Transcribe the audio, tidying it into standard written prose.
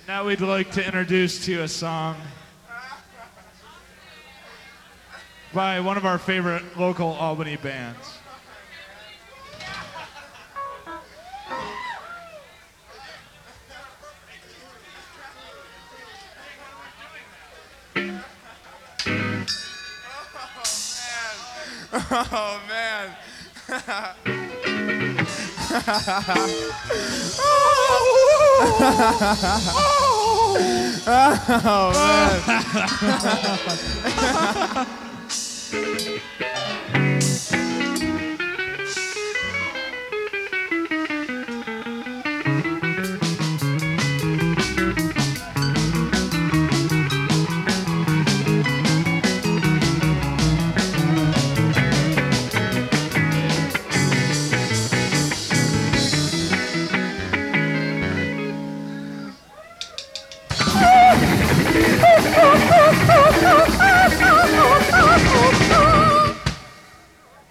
Now we'd like to introduce to you a song by one of our favorite local Albany bands. Oh man. Oh man.